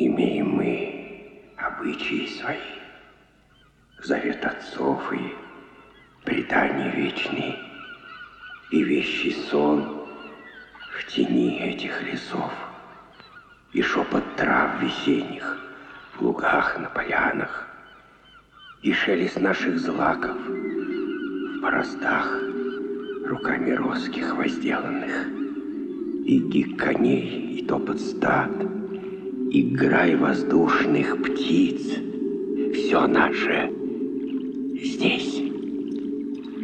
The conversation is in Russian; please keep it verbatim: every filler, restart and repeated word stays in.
Имеем мы обычаи свои, завет отцов и предания вечные, и вещий сон в тени этих лесов, и шепот трав весенних в лугах, на полянах, и шелест наших злаков в бороздах руками роских возделанных, и гик коней, и топот стад, и грай воздушных птиц. Все наше здесь.